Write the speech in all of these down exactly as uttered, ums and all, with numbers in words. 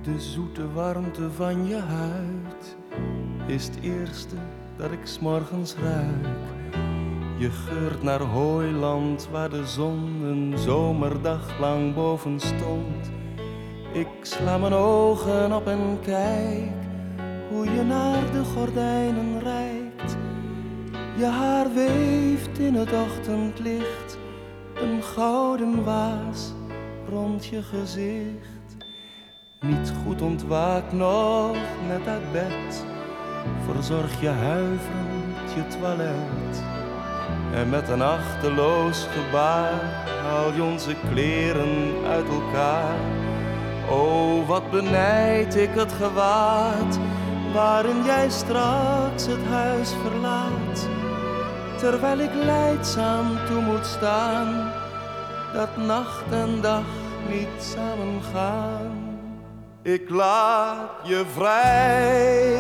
De zoete warmte van je huid is het eerste dat ik 's morgens ruik. Je geurt naar hooiland waar de zon een zomerdag lang boven stond. Ik sla mijn ogen op en kijk hoe je naar de gordijnen reikt. Je haar weeft in het ochtendlicht een gouden waas rond je gezicht. Niet goed ontwaakt nog net uit bed, verzorg je huiverend je toilet. En met een achteloos gebaar haal je onze kleren uit elkaar. O, wat benijd ik het gewaad waarin jij straks het huis verlaat. Terwijl ik lijdzaam toe moet staan, dat nacht en dag niet samen gaan. Ik laat je vrij,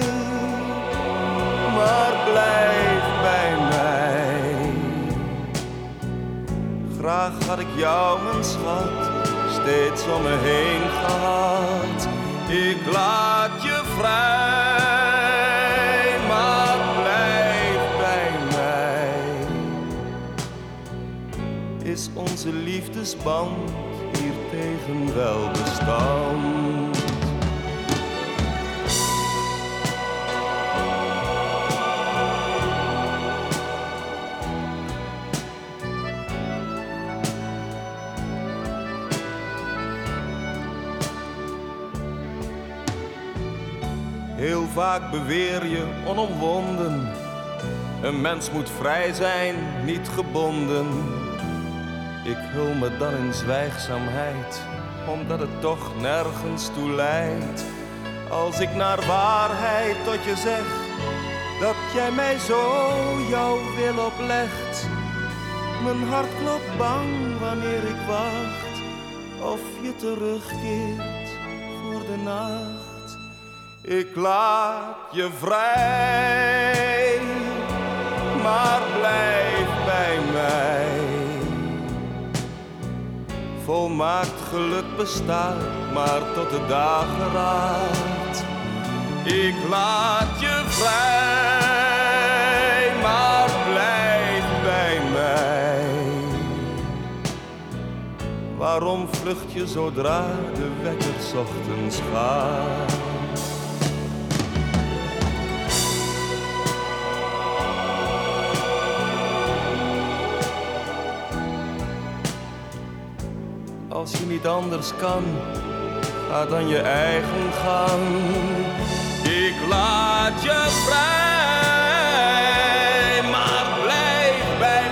maar blijf bij mij. Graag had ik jou, mijn schat, steeds om me heen gehad. Ik laat je vrij, maar blijf bij mij. Is onze liefdesband hiertegen wel bestand? Heel vaak beweer je onomwonden, een mens moet vrij zijn, niet gebonden. Ik hul me dan in zwijgzaamheid, omdat het toch nergens toe leidt. Als ik naar waarheid tot je zeg, dat jij mij zo jouw wil oplegt. Mijn hart klopt bang wanneer ik wacht, of je terugkeert voor de nacht. Ik laat je vrij, maar blijf bij mij. Volmaakt geluk bestaat maar tot de dageraad. Ik laat je vrij, maar blijf bij mij. Waarom vlucht je zodra de wekker 's ochtends gaat? Als je niet anders kan, ga dan je eigen gang. Ik laat je vrij, maar blijf bij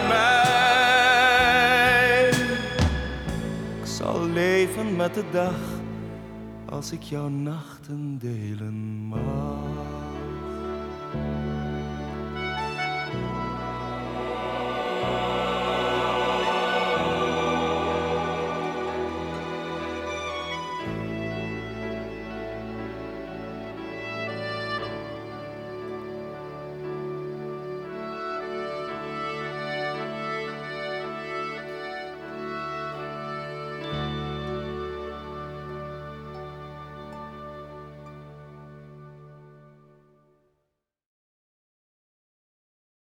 mij. Ik zal leven met de dag, als ik jouw nachten delen mag.